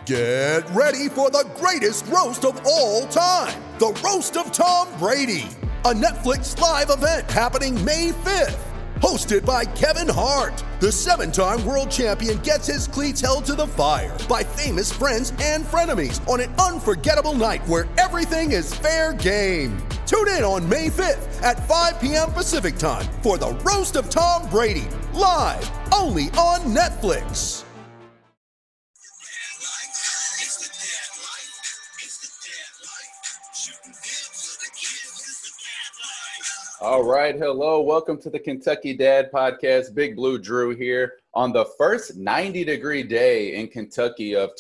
Get ready for the greatest roast of all time, the Roast of Tom Brady, a Netflix live event happening May 5th. Hosted by Kevin Hart, the 7-time world champion gets his cleats held to the fire by famous friends and frenemies on an unforgettable night where everything is fair game. Tune in on May 5th at 5 p.m. Pacific time for the Roast of Tom Brady, live only on Netflix. All right. Hello. Welcome to the Kentucky Dad Podcast. Big Blue Drew here on the first 90-degree day in Kentucky of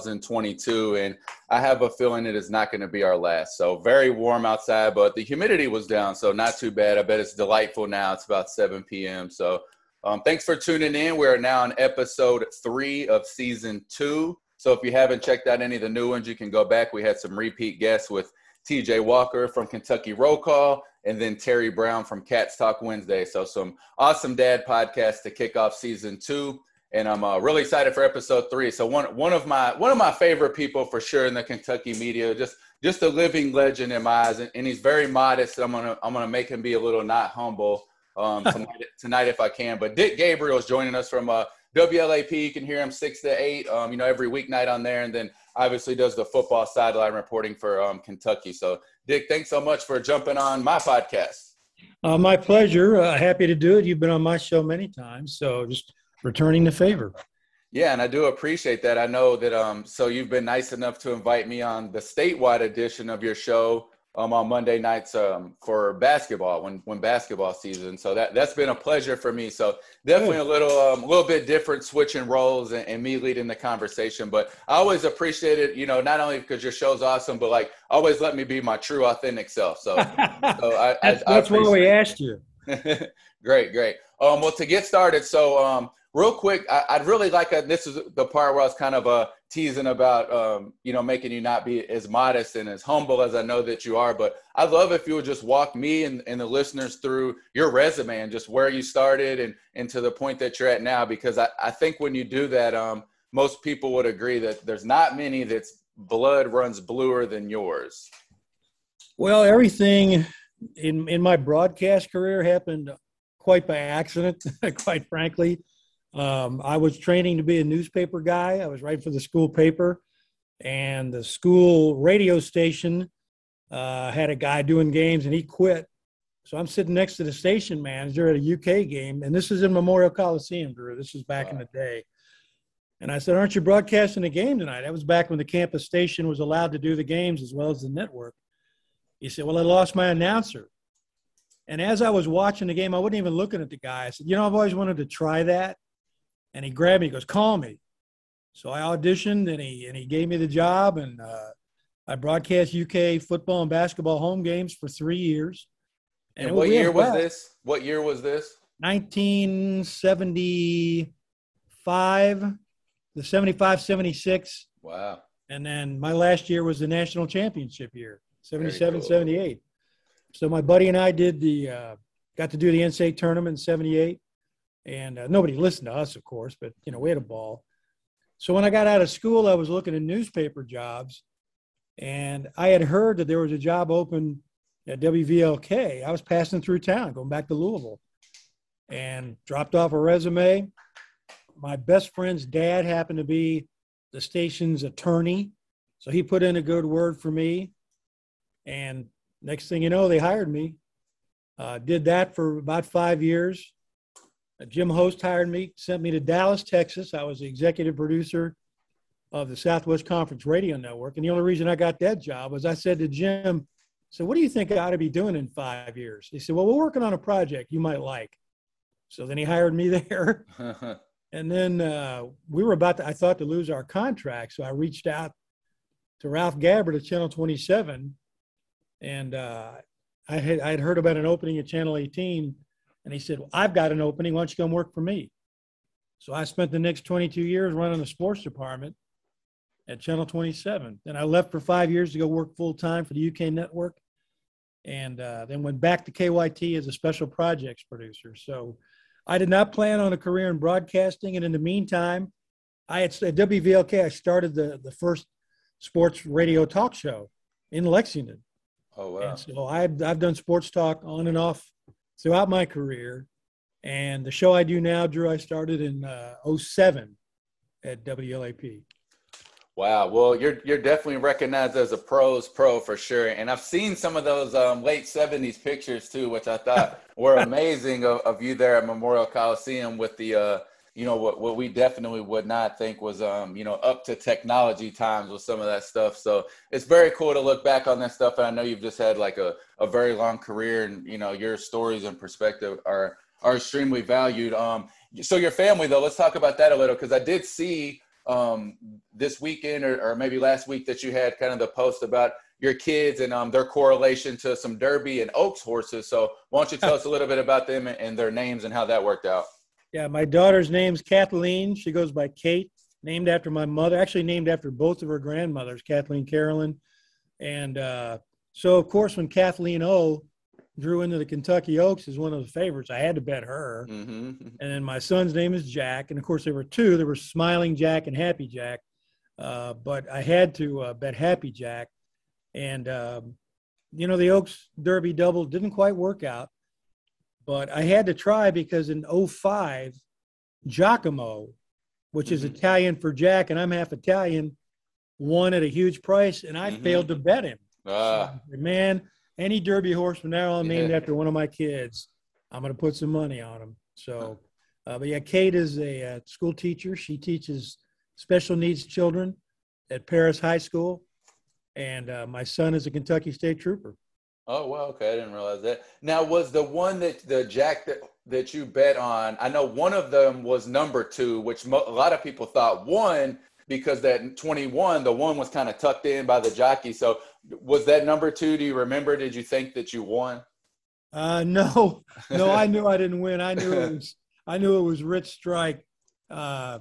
2022. And I have a feeling it is not going to be our last. So very warm outside, but the humidity was down, so not too bad. I bet it's delightful now. It's about 7 p.m. So thanks for tuning in. We are now on episode 3 of season 2. So if you haven't checked out any of the new ones, you can go back. We had some repeat guests with TJ Walker from Kentucky Roll Call, and then Terry Brown from Cats Talk Wednesday. So some awesome dad podcasts to kick off season 2. And I'm really excited for episode 3. So one of my favorite people for sure in the Kentucky media, just a living legend in my eyes. And he's very modest. I'm gonna make him be a little not humble tonight if I can. But Dick Gabriel is joining us from WLAP. You can hear him 6 to 8, every weeknight on there. And then obviously does the football sideline reporting for Kentucky. So Dick, thanks so much for jumping on my podcast. My pleasure. Happy to do it. You've been on my show many times, so just returning the favor. Yeah, and I do appreciate that. I know that so you've been nice enough to invite me on the statewide edition of your show on Monday nights for basketball when basketball season. So that's been a pleasure for me. So definitely a little bit different switching roles and me leading the conversation. But I always appreciate it, not only because your show's awesome, but like always let me be my true authentic self. So, that's why we asked you. Great. Well, to get started, so real quick, I'd really like this is the part where I was kind of teasing about, making you not be as modest and as humble as I know that you are. But I'd love if you would just walk me and the listeners through your resume and just where you started and to the point that you're at now, because I think when you do that, most people would agree that there's not many that's blood runs bluer than yours. Well, everything in my broadcast career happened quite by accident, quite frankly. I was training to be a newspaper guy. I was writing for the school paper, and the school radio station had a guy doing games, and he quit. So I'm sitting next to the station manager at a UK game, and this is in Memorial Coliseum, Drew. This is back in the day. And I said, "Aren't you broadcasting a game tonight?" That was back when the campus station was allowed to do the games as well as the network. He said, "Well, I lost my announcer." And as I was watching the game, I wasn't even looking at the guy. I said, "I've always wanted to try that." And he grabbed me, he goes, "Call me." So I auditioned, and he gave me the job, and I broadcast UK football and basketball home games for 3 years. And what year was this? 1975, the 75, 76. Wow. And then my last year was the national championship year, 77, cool. 78. So my buddy and I got to do the NCAA tournament in 78. And nobody listened to us, of course, but, we had a ball. So when I got out of school, I was looking at newspaper jobs, and I had heard that there was a job open at WVLK. I was passing through town, going back to Louisville, and dropped off a resume. My best friend's dad happened to be the station's attorney, so he put in a good word for me. And next thing you know, they hired me. Did that for about 5 years. Jim Host hired me, sent me to Dallas, Texas. I was the executive producer of the Southwest Conference Radio Network. And the only reason I got that job was I said to Jim, "What do you think I ought to be doing in 5 years?" He said, "Well, we're working on a project you might like." So then he hired me there. And then we were I thought, to lose our contract. So I reached out to Ralph Gabbard at Channel 27. And I had heard about an opening at Channel 18. And he said, "Well, I've got an opening. Why don't you come work for me?" So I spent the next 22 years running the sports department at Channel 27. Then I left for 5 years to go work full-time for the UK network, and then went back to KYT as a special projects producer. So I did not plan on a career in broadcasting. And in the meantime, At WVLK, I started the first sports radio talk show in Lexington. Oh, wow. And so I've done sports talk on and off throughout my career. And the show I do now, Drew, I started in 07 at WLAP. Wow. Well, you're definitely recognized as a pro's pro for sure. And I've seen some of those late 70s pictures too, which I thought were amazing of you there at Memorial Coliseum with the, what we definitely would not think was, up to technology times with some of that stuff. So it's very cool to look back on that stuff. And I know you've just had like a very long career, and, your stories and perspective are extremely valued. So your family, though, let's talk about that a little, because I did see this weekend or maybe last week that you had kind of the post about your kids and their correlation to some Derby and Oaks horses. So why don't you tell us a little bit about them and their names and how that worked out? Yeah, my daughter's name's Kathleen. She goes by Kate, named after my mother, actually named after both of her grandmothers, Kathleen Carolyn. And so, of course, when Kathleen O drew into the Kentucky Oaks as one of the favorites, I had to bet her. Mm-hmm. And then my son's name is Jack. And, of course, there were two. There were Smiling Jack and Happy Jack. But I had to bet Happy Jack. And, the Oaks Derby double didn't quite work out. But I had to try because in 05, Giacomo, which is Italian for Jack, and I'm half Italian, won at a huge price, and I failed to bet him. So, man, any Derby horse from now on named after one of my kids, I'm going to put some money on him. So, but yeah, Kate is a school teacher. She teaches special needs children at Paris High School, and my son is a Kentucky State Trooper. Oh, well, okay. I didn't realize that. Now, was the one the Jack that you bet on, I know one of them was number 2, which a lot of people thought won because that 21, the one was kind of tucked in by the jockey. So was that number 2? Do you remember? Did you think that you won? No, I knew I didn't win. I knew it was Rich Strike. That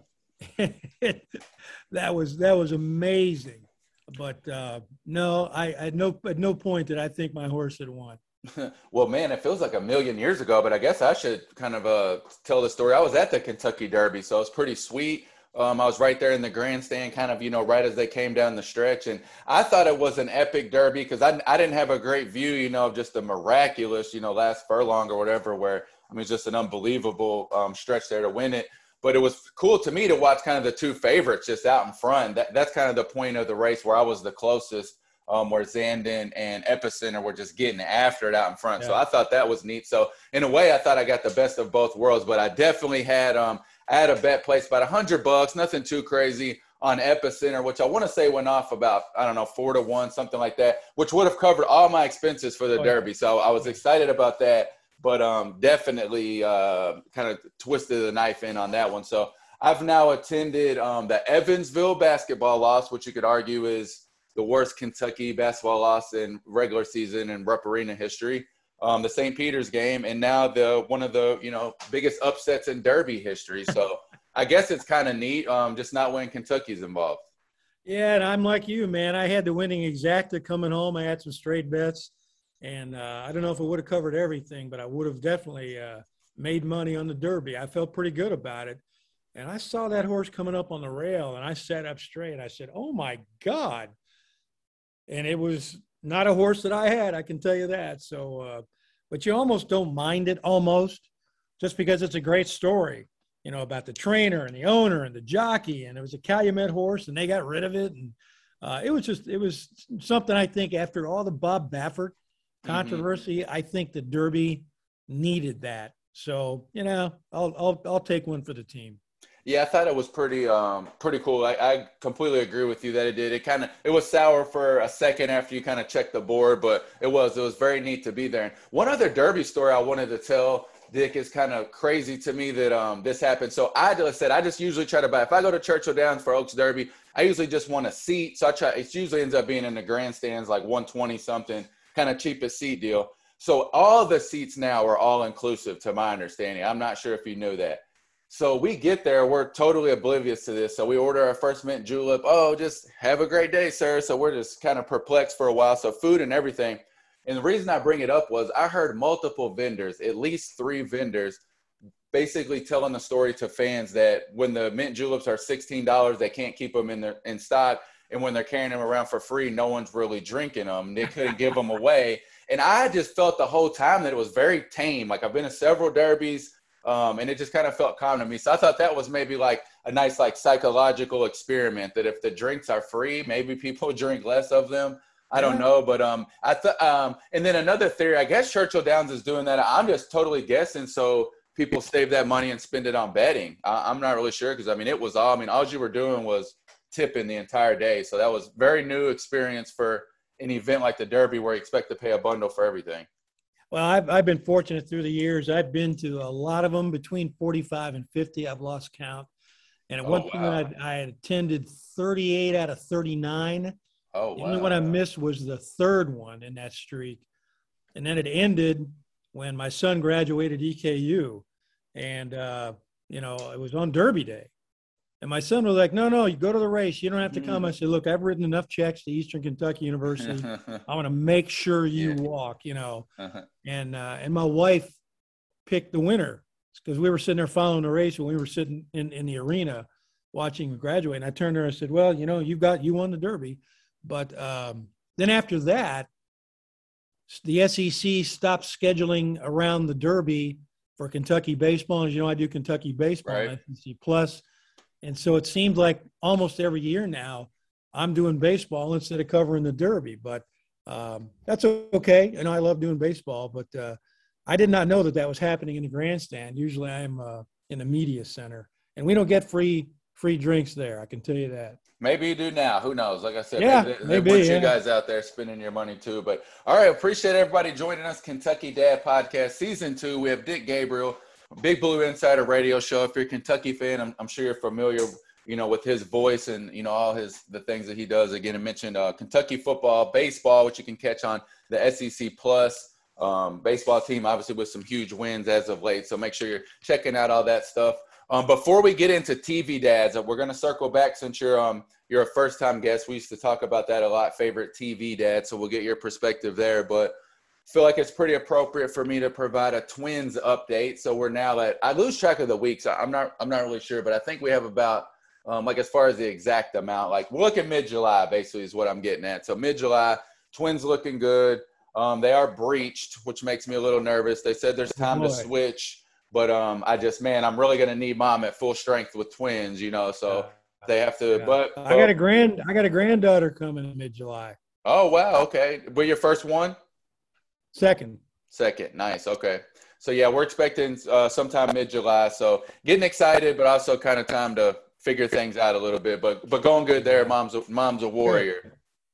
was amazing. But no, at no point did I think my horse had won. Well, man, it feels like a million years ago, but I guess I should kind of tell the story. I was at the Kentucky Derby, so it was pretty sweet. I was right there in the grandstand, kind of, right as they came down the stretch. And I thought it was an epic Derby because I didn't have a great view, of just the miraculous, last furlong or whatever, where, it's just an unbelievable stretch there to win it. But it was cool to me to watch kind of the two favorites just out in front. That's kind of the point of the race where I was the closest, where Zandon and Epicenter were just getting after it out in front. Yeah. So I thought that was neat. So in a way, I thought I got the best of both worlds. But I definitely had I had a bet placed about $100, nothing too crazy, on Epicenter, which I want to say went off about, 4-1, something like that, which would have covered all my expenses for the Derby. So I was excited about that. But definitely kind of twisted the knife in on that one. So I've now attended the Evansville basketball loss, which you could argue is the worst Kentucky basketball loss in regular season in Rupp Arena history, the St. Peter's game, and now one of the biggest upsets in Derby history. So I guess it's kind of neat, just not when Kentucky's involved. Yeah, and I'm like you, man. I had the winning exacta coming home. I had some straight bets. And I don't know if it would have covered everything, but I would have definitely made money on the Derby. I felt pretty good about it. And I saw that horse coming up on the rail, and I sat up straight. I said, oh, my God. And it was not a horse that I had, I can tell you that. So, but you almost don't mind it, just because it's a great story, about the trainer and the owner and the jockey. And it was a Calumet horse, and they got rid of it. And it was something I think after all the Bob Baffert controversy, I think the Derby needed that. So, I'll take one for the team. Yeah, I thought it was pretty cool. I completely agree with you that it did. It was sour for a second after you kind of checked the board, but it was very neat to be there. And one other Derby story I wanted to tell, Dick, is kind of crazy to me that this happened. So I just usually try to buy, if I go to Churchill Downs for Oaks Derby, I usually just want a seat. So it usually ends up being in the grandstands, like 120 something, kind of cheapest seat deal. So all the seats now are all inclusive to my understanding. I'm not sure if you knew that. So we get there, we're totally oblivious to this. So we order our first mint julep. Oh, just have a great day, sir. So we're just kind of perplexed for a while. So food and everything. And the reason I bring it up was I heard multiple vendors, at least 3 vendors, basically telling the story to fans that when the mint juleps are $16, they can't keep them in stock. And when they're carrying them around for free, no one's really drinking them. They couldn't give them away. And I just felt the whole time that it was very tame. Like, I've been to several derbies, and it just kind of felt calm to me. So I thought that was maybe like a nice, like, psychological experiment, that if the drinks are free, maybe people drink less of them. I don't know. But I thought, and then another theory, I guess Churchill Downs is doing that. I'm just totally guessing. So people save that money and spend it on betting. I'm not really sure, because, I mean, all you were doing was tipping the entire day. So that was very new experience for an event like the Derby, where you expect to pay a bundle for everything. Well, I've been fortunate through the years. I've been to a lot of them, between 45 and 50. I've lost count. And at one point, I had attended 38 out of 39. Oh, wow. The only one I missed was the third one in that streak. And then it ended when my son graduated EKU. And, it was on Derby Day. And my son was like, no, you go to the race. You don't have to come. I said, look, I've written enough checks to Eastern Kentucky University. I want to make sure you walk, And my wife picked the winner, because we were sitting there following the race when we were sitting in the arena watching him graduate. And I turned to her and said, well, you won the Derby. But then after that, the SEC stopped scheduling around the Derby for Kentucky baseball. As you know, I do Kentucky baseball on SEC Plus. And so it seems like almost every year now I'm doing baseball instead of covering the Derby. But that's okay. I love doing baseball, but I did not know that was happening in the grandstand. Usually I'm in the media center, and we don't get free drinks there. I can tell you that. Maybe you do now. Who knows? Like I said, maybe you guys out there spending your money too. But all right, appreciate everybody joining us. Kentucky Dad Podcast Season 2. We have Dick Gabriel, Big Blue Insider Radio Show. If you're a Kentucky fan, I'm sure you're familiar, with his voice and, all the things that he does. Again, I mentioned Kentucky football, baseball, which you can catch on the SEC Plus. Baseball team, obviously, with some huge wins as of late. So make sure you're checking out all that stuff. Before we get into TV dads, we're going to circle back, since you're a first-time guest. We used to talk about that a lot, favorite TV dad, so we'll get your perspective there. But I feel like it's pretty appropriate for me to provide a Twins update. So we're now I lose track of the weeks. I'm not really sure, but I think we have about, as far as the exact amount, we're looking mid-July, basically, is what I'm getting at. So mid-July, Twins looking good. They are breached, which makes me a little nervous. They said there's time to switch. But I'm really going to need Mom at full strength with Twins, so they have to. But I got a granddaughter coming in mid-July. Oh, wow. Okay. But your first one? Second. Nice. Okay. So, yeah, we're expecting sometime mid-July. So getting excited, but also kind of time to figure things out a little bit. But going good there. Mom's a warrior.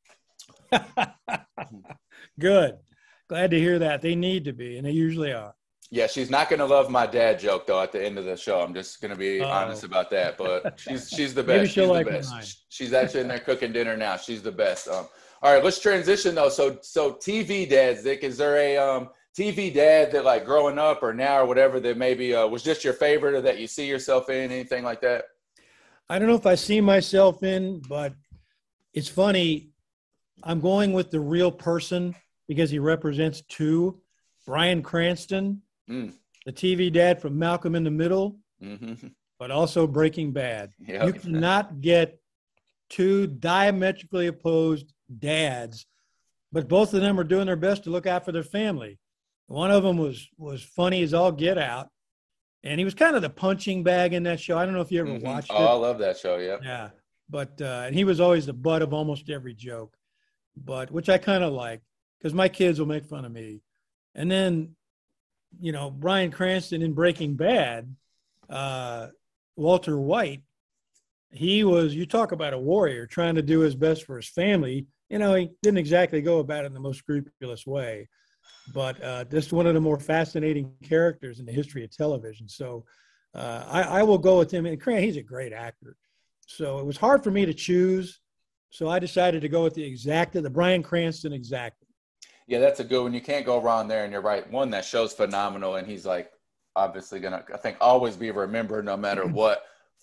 Good. Glad to hear that. They need to be, and they usually are. Yeah, she's not going to love my dad joke, though, at the end of the show. I'm just going to be honest about that. But she's the best. Maybe she'll like the best. Mine. She's actually in there cooking dinner now. She's the best. All right, let's transition, though. So TV dads, Dick, is there a TV dad that, growing up or now or whatever, that maybe was just your favorite, or that you see yourself in, anything like that? I don't know if I see myself in, but it's funny. I'm going with the real person because he represents two. Bryan Cranston. The TV dad from Malcolm in the Middle, but also Breaking Bad. Yep. You cannot get two diametrically opposed dads, but both of them are doing their best to look out for their family. One of them was funny as all get out, and he was kind of the punching bag in that show. I don't know if you ever watched it. Oh, I love that show, yeah. Yeah, but and he was always the butt of almost every joke, but which I kind of like, because my kids will make fun of me. And then Bryan Cranston in Breaking Bad, Walter White, you talk about a warrior trying to do his best for his family. He didn't exactly go about it in the most scrupulous way, but just one of the more fascinating characters in the history of television. So I will go with him. And he's a great actor. So it was hard for me to choose. So I decided to go with the Bryan Cranston exactly. Yeah, that's a good one. You can't go wrong there, and you're right. One, that show's phenomenal, and he's obviously gonna, I think, always be remembered no matter what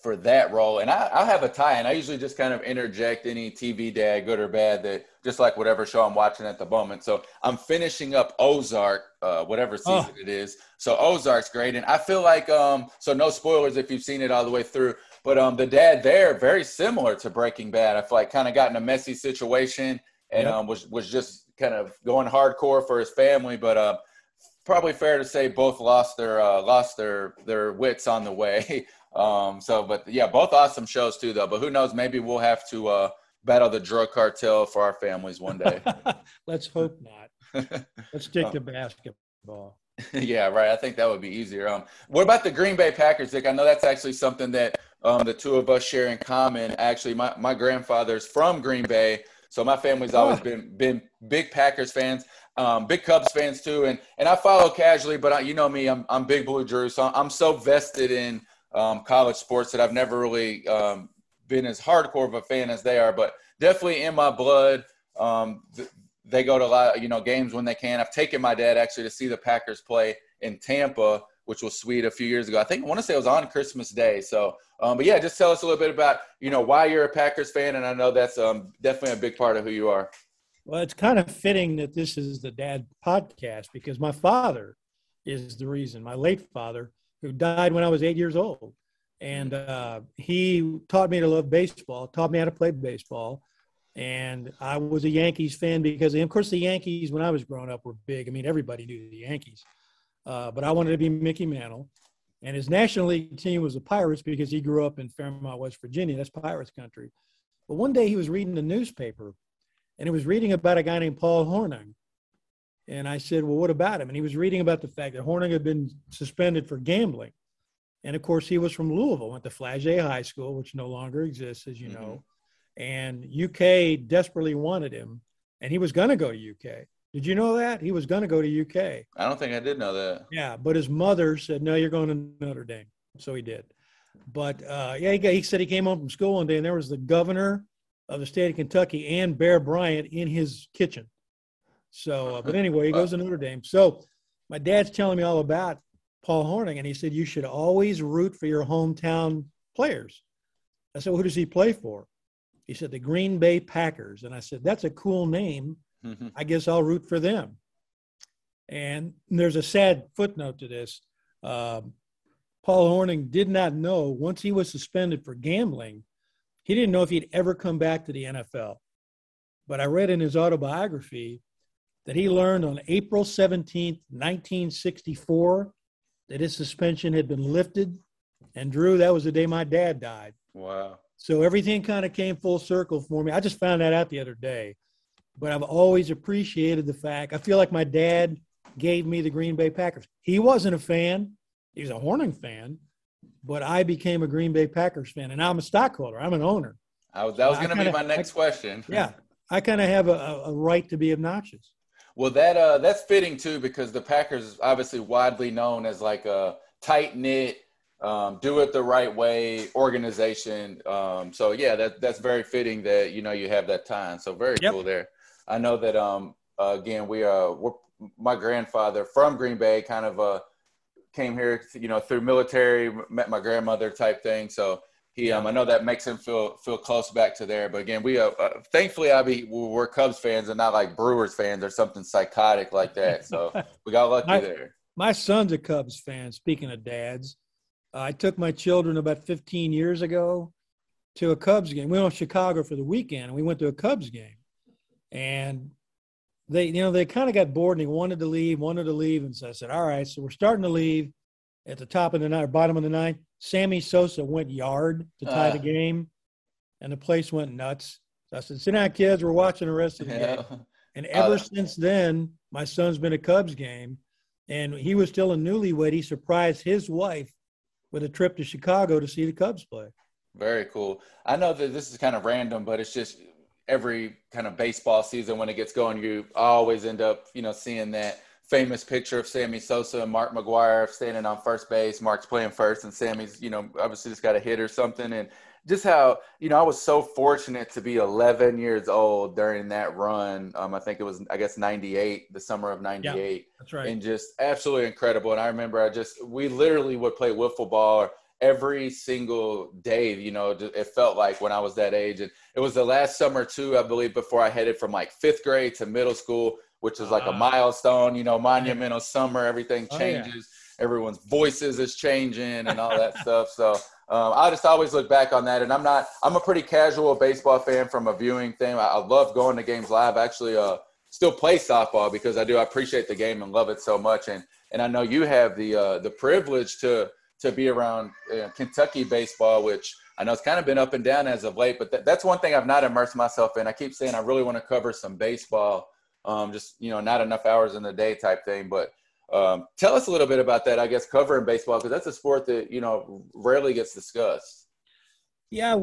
for that role. And I have a tie, and I usually just kind of interject any TV dad, good or bad, that just like whatever show I'm watching at the moment. So I'm finishing up Ozark, whatever season it is. So Ozark's great. And I feel like, so no spoilers if you've seen it all the way through, but the dad there, very similar to Breaking Bad. I feel like kind of got in a messy situation and was just kind of going hardcore for his family. But probably fair to say both lost their wits on the way. But yeah, both awesome shows too, though. But who knows? Maybe we'll have to battle the drug cartel for our families one day. Let's hope not. Let's stick to basketball. Yeah, right. I think that would be easier. What about the Green Bay Packers, Dick? I know that's actually something that the two of us share in common. Actually, my grandfather's from Green Bay, so my family's always been big Packers fans. Big Cubs fans too, and I follow casually, but you know me, I'm Big Blue Drew, so I'm so vested in college sports that I've never really been as hardcore of a fan as they are, but definitely in my blood. They go to a lot of, games when they can. I've taken my dad actually to see the Packers play in Tampa, which was sweet a few years ago. I want to say it was on Christmas Day. So, but yeah, just tell us a little bit about, why you're a Packers fan. And I know that's definitely a big part of who you are. Well, it's kind of fitting that this is the dad podcast because my father is the reason, my late father, who died when I was 8 years old. And he taught me to love baseball, taught me how to play baseball. And I was a Yankees fan because, of course, the Yankees, when I was growing up, were big. I mean, everybody knew the Yankees. But I wanted to be Mickey Mantle. And his National League team was the Pirates because he grew up in Fairmont, West Virginia. That's Pirates country. But one day he was reading the newspaper, and he was reading about a guy named Paul Hornung. And I said, well, what about him? And he was reading about the fact that Hornung had been suspended for gambling. And, of course, he was from Louisville, went to Flagey High School, which no longer exists, as you know. And UK desperately wanted him, and he was going to go to UK. Did you know that? He was going to go to UK. I don't think I did know that. Yeah, but his mother said, no, you're going to Notre Dame. So he did. But, he said he came home from school one day, and there was the governor of the state of Kentucky and Bear Bryant in his kitchen. So, but anyway, he goes to Notre Dame. So my dad's telling me all about Paul Hornung, and he said, you should always root for your hometown players. I said, well, who does he play for? He said, the Green Bay Packers. And I said, that's a cool name. I guess I'll root for them. And there's a sad footnote to this. Paul Hornung did not know, once he was suspended for gambling, he didn't know if he'd ever come back to the NFL. But I read in his autobiography that he learned on April 17th, 1964, that his suspension had been lifted. And Drew, that was the day my dad died. Wow. So everything kind of came full circle for me. I just found that out the other day. But I've always appreciated the fact, I feel like my dad gave me the Green Bay Packers. He wasn't a fan. He was a Hornung fan. But I became a Green Bay Packers fan. And I'm a stockholder. I'm an owner. That was going to be my next question. Yeah. I kind of have a right to be obnoxious. Well, that's fitting, too, because the Packers is obviously widely known as like a tight-knit, do it the right way organization. So yeah, that's very fitting that, you have that time. So very cool there. I know that, again, we're my grandfather from Green Bay kind of, came here, through military, met my grandmother type thing. So he, I know that makes him feel close back to there. But again, we, thankfully we're Cubs fans and not like Brewers fans or something psychotic like that. So we got lucky there. My son's a Cubs fan. Speaking of dads. I took my children about 15 years ago to a Cubs game. We went to Chicago for the weekend, and we went to a Cubs game. And they kind of got bored, and they wanted to leave. And so I said, all right, so we're starting to leave at the top of the ninth, or bottom of the ninth. Sammy Sosa went yard to tie the game, and the place went nuts. So I said, sit down, kids. We're watching the rest of the game. And ever since then, my son's been a Cubs game, and he was still a newlywed. He surprised his wife with a trip to Chicago to see the Cubs play. Very cool. I know that this is kind of random, but it's just every kind of baseball season when it gets going, you always end up, seeing that famous picture of Sammy Sosa and Mark McGwire standing on first base. Mark's playing first and Sammy's, obviously just got a hit or something. And just how, I was so fortunate to be 11 years old during that run. I think it was, 98, the summer of 98. Yeah, that's right. And just absolutely incredible. And I remember we literally would play wiffle ball every single day. You know, it felt like when I was that age. And it was the last summer too, I believe, before I headed from like 5th grade to middle school, which is like a milestone, you know, monumental summer. Everything changes. Everyone's voices is changing and all that stuff. So I just always look back on that. And I'm a pretty casual baseball fan from a viewing thing. I love going to games live. I actually still play softball because I appreciate the game and love it so much. And I know you have the privilege to be around Kentucky baseball, which I know it's kind of been up and down as of late, but that's one thing I've not immersed myself in. I keep saying I really want to cover some baseball, just, you know, not enough hours in the day type thing. But tell us a little bit about that, I guess, covering baseball, because that's a sport that, you know, rarely gets discussed. Yeah,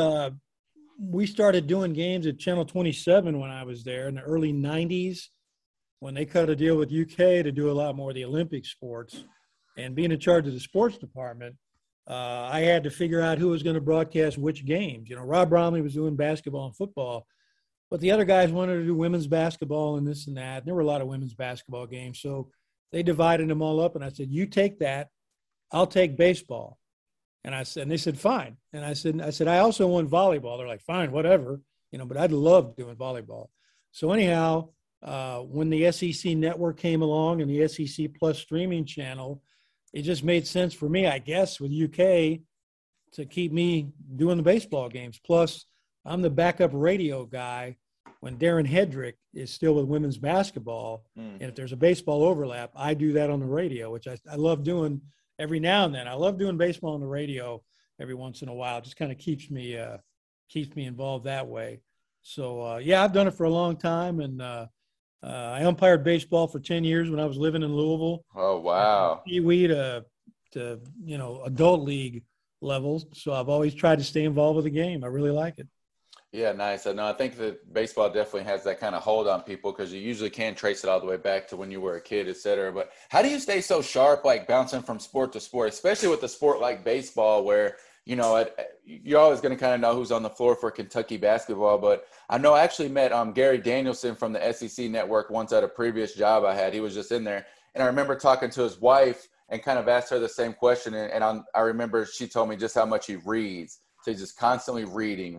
we started doing games at Channel 27 when I was there in the early 90s, when they cut a deal with UK to do a lot more of the Olympic sports. And being in charge of the sports department, I had to figure out who was going to broadcast which games. You know, Rob Bromley was doing basketball and football, but the other guys wanted to do women's basketball and this and that. And there were a lot of women's basketball games. So they divided them all up. And I said, you take that, I'll take baseball. And they said, fine. And I said, I also want volleyball. They're like, fine, whatever, you know, but I'd love doing volleyball. So anyhow, when the SEC network came along and the SEC Plus streaming channel, it just made sense for me, I guess, with UK to keep me doing the baseball games. Plus, I'm the backup radio guy when Darren Hedrick is still with women's basketball. And if there's a baseball overlap, I do that on the radio, which I love doing every now and then. I love doing baseball on the radio every once in a while. It just kind of keeps me involved that way. So, yeah, I've done it for a long time. And I umpired baseball for 10 years when I was living in Louisville. Oh, wow. Pee-wee to, you know, adult league levels. So I've always tried to stay involved with the game. I really like it. Yeah, nice. I think that baseball definitely has that kind of hold on people, because you usually can trace it all the way back to when you were a kid, et cetera. But how do you stay so sharp, like bouncing from sport to sport, especially with a sport like baseball where, you know, you're always going to kind of know who's on the floor for Kentucky basketball. But I know I actually met Gary Danielson from the SEC network once at a previous job I had. He was just in there. And I remember talking to his wife and kind of asked her the same question. And I remember she told me just how much he reads. So he's just constantly reading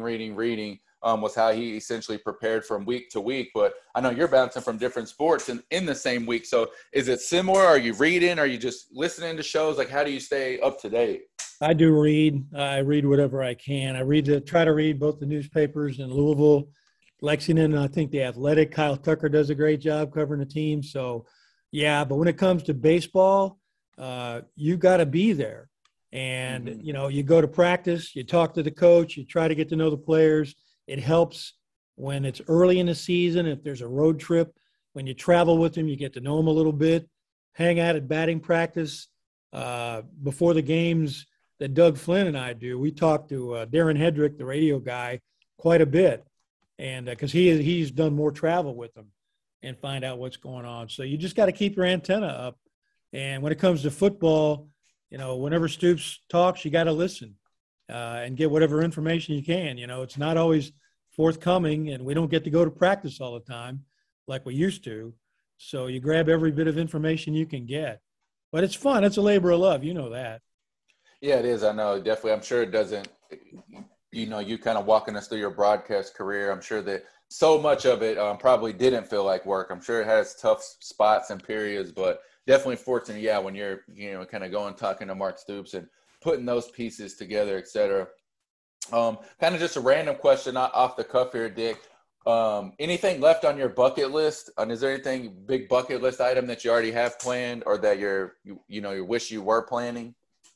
was how he essentially prepared from week to week. But I know you're bouncing from different sports in the same week. So is it similar? Are you reading? Are you just listening to shows? Like, how do you stay up to date? I do read. I read whatever I can. Try to read both the newspapers in Louisville, Lexington, and I think The Athletic. Kyle Tucker does a great job covering the team. So, yeah, but when it comes to baseball, you got to be there. And, you know, you go to practice, you talk to the coach, you try to get to know the players. It helps when it's early in the season. If there's a road trip, when you travel with them, you get to know them a little bit, hang out at batting practice. Before the games that Doug Flynn and I do, we talk to Darren Hedrick, the radio guy, quite a bit. And because he's done more travel with them and find out what's going on. So you just got to keep your antenna up. And when it comes to football, you know, whenever Stoops talks, you got to listen and get whatever information you can. You know, it's not always forthcoming, and we don't get to go to practice all the time like we used to. So you grab every bit of information you can get. But it's fun. It's a labor of love. You know that. Yeah, it is. I know. Definitely. I'm sure it doesn't, you know, you kind of walking us through your broadcast career. I'm sure that so much of it probably didn't feel like work. I'm sure it has tough spots and periods, but definitely fortunate, yeah, when you're, you know, kind of going, talking to Mark Stoops and putting those pieces together, et cetera. Kind of just a random question off the cuff here, Dick. Anything left on your bucket list? And is there anything big bucket list item that you already have planned or that you wish you were planning?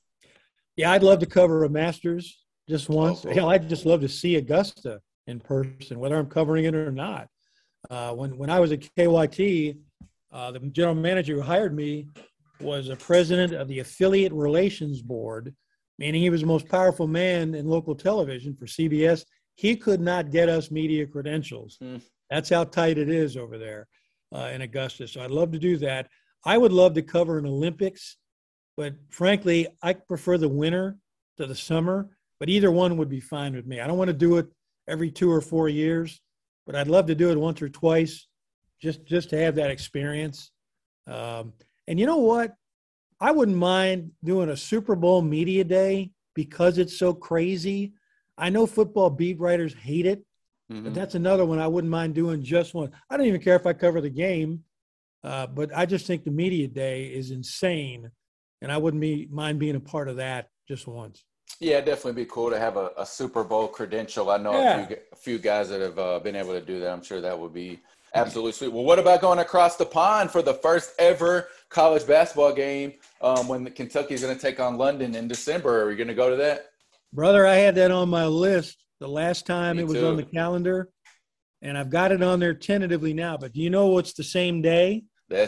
Yeah, I'd love to cover a Masters just once. Oh, cool. Hell, I'd just love to see Augusta in person, whether I'm covering it or not. When I was at KYT, the general manager who hired me was a president of the Affiliate Relations Board, meaning he was the most powerful man in local television for CBS. He could not get us media credentials. That's how tight it is over there in Augusta. So I'd love to do that. I would love to cover an Olympics, but frankly, I prefer the winter to the summer, but either one would be fine with me. I don't want to do it every 2 or 4 years, but I'd love to do it once or twice just to have that experience. And you know what? I wouldn't mind doing a Super Bowl media day because it's so crazy. I know football beat writers hate it, but that's another one I wouldn't mind doing just one. I don't even care if I cover the game, but I just think the media day is insane, and I wouldn't mind being a part of that just once. Yeah, it'd definitely be cool to have a Super Bowl credential. I know a few guys that have been able to do that. I'm sure that would be absolutely sweet. Well, what about going across the pond for the first ever college basketball game when Kentucky's going to take on London in December? Are you going to go to that? Brother, I had that on my list the last time Me it was too. on the calendar, and I've got it on there tentatively now. But do you know what's the same day? The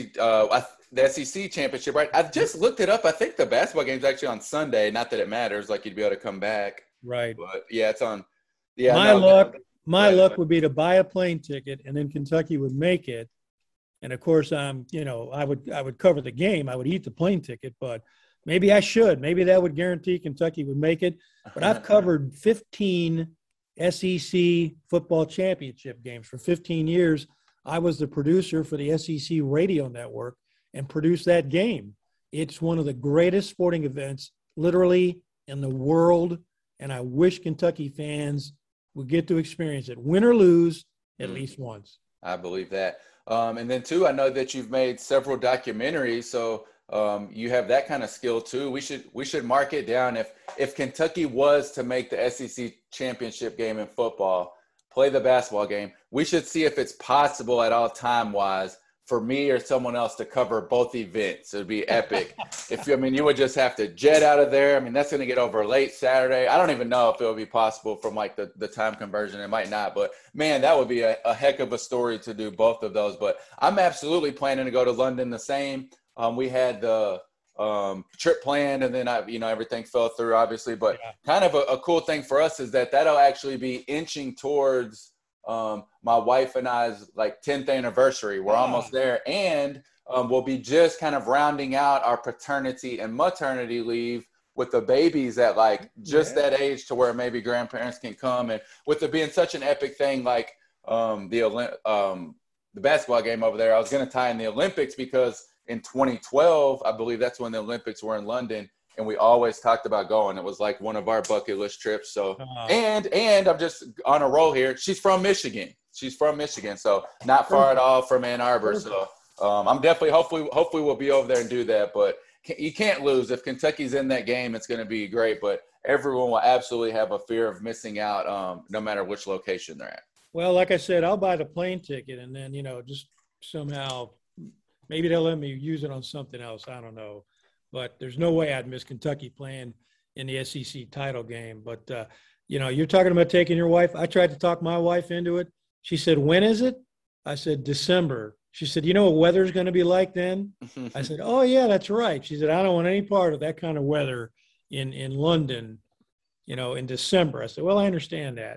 SEC championship, right? I just looked it up. I think the basketball game's actually on Sunday. Not that it matters, like you'd be able to come back. Right. But yeah, it's on. Yeah. My luck would be to buy a plane ticket, and then Kentucky would make it. And of course, I would cover the game. I would eat the plane ticket, but maybe I should. Maybe that would guarantee Kentucky would make it. But I've covered 15 SEC football championship games for 15 years. I was the producer for the SEC radio network and produced that game. It's one of the greatest sporting events literally in the world, and I wish Kentucky fans would get to experience it, win or lose, at least once. I believe that. And then, too, I know that you've made several documentaries, so you have that kind of skill, too. We should mark it down. If Kentucky was to make the SEC championship game in football, play the basketball game, we should see if it's possible at all time-wise for me or someone else to cover both events. It would be epic. You would just have to jet out of there. I mean, that's going to get over late Saturday. I don't even know if it would be possible from like the time conversion. It might not, but man, that would be a heck of a story to do both of those. But I'm absolutely planning to go to London the same. We had the trip planned, and then everything fell through, obviously. But kind of a cool thing for us is that'll actually be inching towards my wife and I's like 10th anniversary. We're almost there, and we'll be just kind of rounding out our paternity and maternity leave with the babies at like just that age to where maybe grandparents can come. And with it being such an epic thing, like the basketball game over there, I was going to tie in the Olympics because in 2012, I believe that's when the Olympics were in London. And we always talked about going. It was like one of our bucket list trips. So, and I'm just on a roll here. She's from Michigan. So not far at all from Ann Arbor. So I'm definitely, hopefully we'll be over there and do that. But you can't lose. If Kentucky's in that game, it's going to be great. But everyone will absolutely have a fear of missing out no matter which location they're at. Well, like I said, I'll buy the plane ticket and then, just somehow maybe they'll let me use it on something else. I don't know. But there's no way I'd miss Kentucky playing in the SEC title game. But, you're talking about taking your wife. I tried to talk my wife into it. She said, when is it? I said, December. She said, you know what weather's going to be like then? I said, oh, yeah, that's right. She said, I don't want any part of that kind of weather in London, in December. I said, well, I understand that.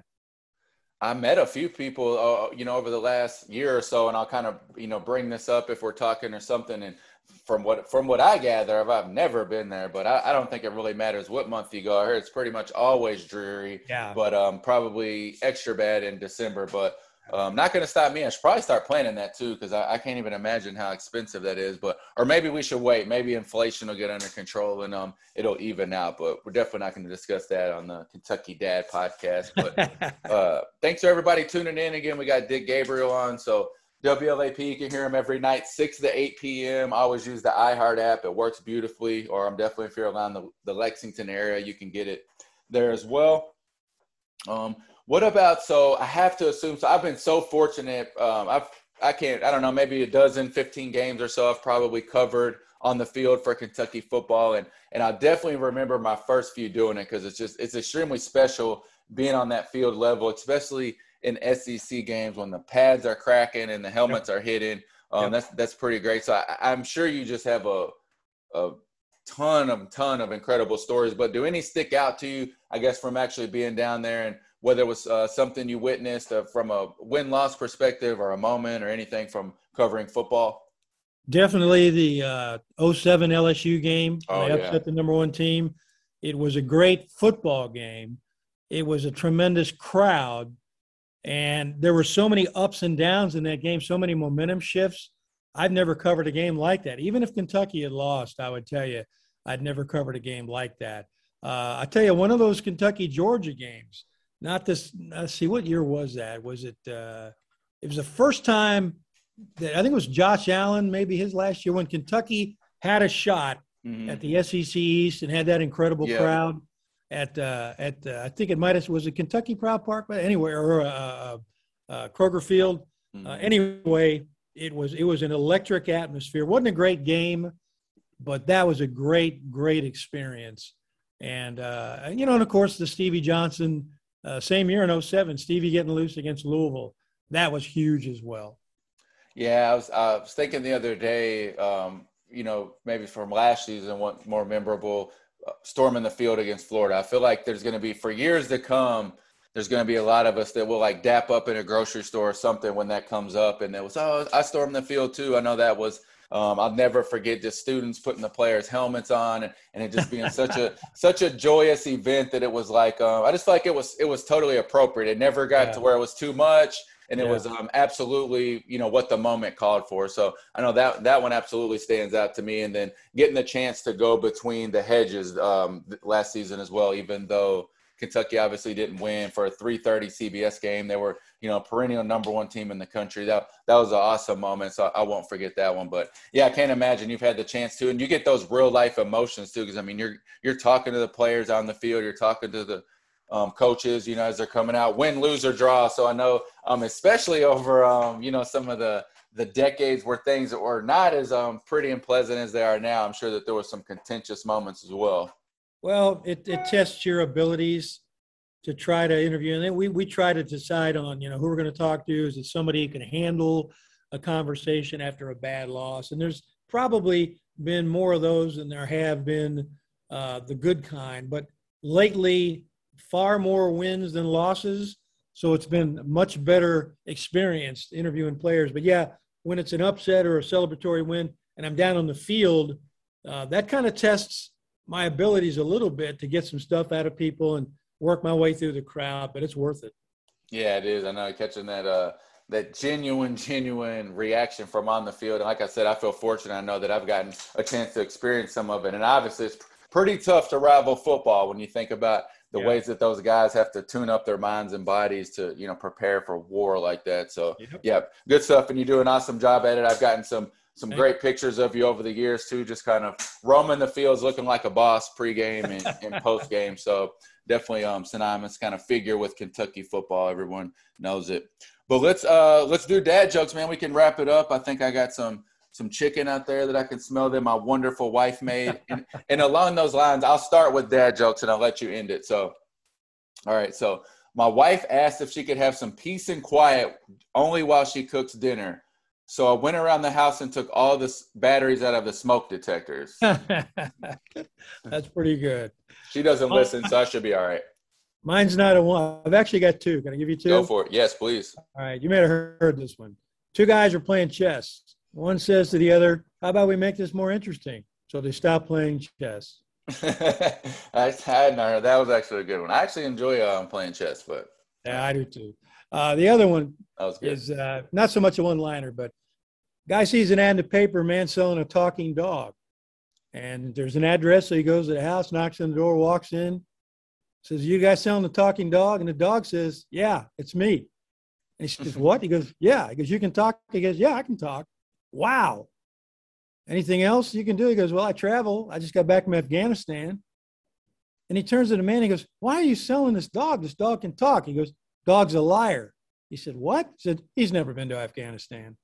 I met a few people, over the last year or so, and I'll kind of, bring this up if we're talking or something. And from what I gather, I've never been there, but I don't think it really matters what month you go. I heard it's pretty much always dreary, but probably extra bad in December. But not going to stop me. I should probably start planning that too, because I can't even imagine how expensive that is. Or maybe we should wait. Maybe inflation will get under control and it'll even out. But we're definitely not going to discuss that on the Kentucky Dad podcast. But thanks to everybody tuning in. Again, we got Dick Gabriel on. So WLAP, you can hear him every night, 6 to 8 p.m. I always use the iHeart app. It works beautifully. Or I'm definitely, if you're around the Lexington area, you can get it there as well. What about, so I have to assume, so I've been so fortunate. I don't know, maybe 15 games or so I've probably covered on the field for Kentucky football. And I definitely remember my first few doing it because it's extremely special being on that field level, especially in SEC games when the pads are cracking and the helmets are hitting. That's pretty great. So I'm sure you just have a ton of incredible stories, but do any stick out to you, I guess, from actually being down there, and whether it was something you witnessed from a win-loss perspective or a moment or anything from covering football? Definitely the 07 LSU game. They upset the number one team. It was a great football game. It was a tremendous crowd. And there were so many ups and downs in that game, so many momentum shifts. I've never covered a game like that. Even if Kentucky had lost, I would tell you I'd never covered a game like that. I tell you, one of those Kentucky-Georgia games, not this, let's see, what year was that? Was it, it was the first time that I think it was Josh Allen, maybe his last year, when Kentucky had a shot at the SEC East and had that incredible crowd at I think it might have, was it Kentucky Proud Park, but anyway, or Kroger Field. Anyway, it was an electric atmosphere. Wasn't a great game, but that was a great experience. And and of course the Stevie Johnson same year in 2007, Stevie getting loose against Louisville, that was huge as well. Yeah, I was thinking the other day, maybe from last season, what more memorable, storming the field against Florida. I feel like there's going to be, for years to come, there's going to be a lot of us that will like dap up in a grocery store or something when that comes up. And it was, I stormed the field too. I know that was, I'll never forget just students putting the players' helmets on and it just being such a joyous event that it was like, I just feel like it was totally appropriate. It never got to where it was too much. And it was absolutely, what the moment called for. So I know that one absolutely stands out to me. And then getting the chance to go between the hedges last season as well, even though Kentucky obviously didn't win for a 3:30 CBS game. They were, perennial number one team in the country. That was an awesome moment. So I won't forget that one. But yeah, I can't imagine you've had the chance to, and you get those real life emotions too. Because I mean, you're talking to the players on the field, you're talking to the coaches, as they're coming out, win, lose, or draw. So I know, especially over, some of the decades where things were not as pretty and pleasant as they are now, I'm sure that there were some contentious moments as well. Well, it tests your abilities to try to interview. And then we try to decide on, who we're going to talk to. Is it somebody who can handle a conversation after a bad loss? And there's probably been more of those than there have been the good kind. But lately, far more wins than losses. So it's been a much better experience interviewing players. But yeah, when it's an upset or a celebratory win and I'm down on the field, that kind of tests my abilities a little bit to get some stuff out of people and work my way through the crowd, but it's worth it. Yeah, it is. I know, catching that genuine reaction from on the field. And like I said, I feel fortunate. I know that I've gotten a chance to experience some of it. And obviously it's pretty tough to rival football when you think about the ways that those guys have to tune up their minds and bodies to, prepare for war like that. So, good stuff. And you do an awesome job at it. I've gotten some great pictures of you over the years, too, just kind of roaming the fields looking like a boss pregame and postgame. So, definitely synonymous kind of figure with Kentucky football. Everyone knows it. But let's do dad jokes, man. We can wrap it up. I think I got some chicken out there that I can smell that my wonderful wife made. And along those lines, I'll start with dad jokes and I'll let you end it. So, all right. So my wife asked if she could have some peace and quiet only while she cooks dinner. So I went around the house and took all the batteries out of the smoke detectors. That's pretty good. She doesn't listen, so I should be all right. Mine's not a one. I've actually got two. Can I give you two? Go for it. Yes, please. All right. You may have heard this one. Two guys are playing chess. One says to the other, how about we make this more interesting? So they stop playing chess. I hadn't heard. That was actually a good one. I actually enjoy playing chess, but yeah, I do too. The other one is not so much a one-liner, but guy sees an ad in the paper, man selling a talking dog. And there's an address, so he goes to the house, knocks on the door, walks in, says, you guys selling the talking dog? And the dog says, yeah, it's me. And he says, what? He goes, yeah. He goes, you can talk? He goes, yeah, I can talk. Wow. Anything else you can do? He goes, well, I travel. I just got back from Afghanistan. And he turns to the man and he goes, why are you selling this dog? This dog can talk. He goes, dog's a liar. He said, what? He said, he's never been to Afghanistan.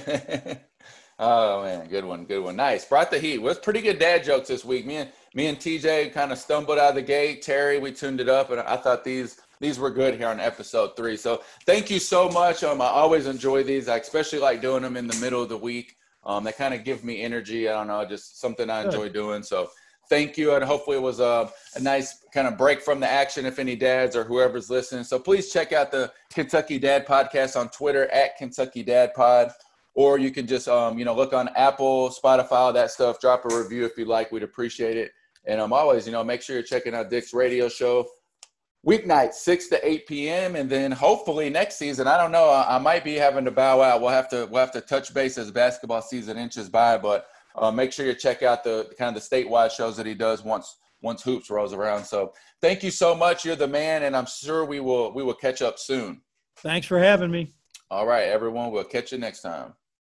Oh, man. Good one. Good one. Nice. Brought the heat. Was pretty good dad jokes this week. Me and TJ kind of stumbled out of the gate. Terry, we tuned it up, and I thought these were good here on episode 3. So thank you so much. I always enjoy these. I especially like doing them in the middle of the week. They kind of give me energy. I don't know, just something I enjoy doing. So thank you. And hopefully it was a nice kind of break from the action if any dads or whoever's listening. So please check out the Kentucky Dad Podcast on Twitter at Kentucky Dad Pod. Or you can just, look on Apple, Spotify, all that stuff. Drop a review if you like. We'd appreciate it. And always, make sure you're checking out Dick's radio show, Weeknights, 6 to 8 p.m. And then hopefully next season, I don't know, I might be having to bow out. We'll have to touch base as basketball season inches by, but make sure you check out the kind of the statewide shows that he does once hoops rolls around. So thank you so much. You're the man, and I'm sure we will catch up soon. Thanks for having me. All right, everyone. We'll catch you next time.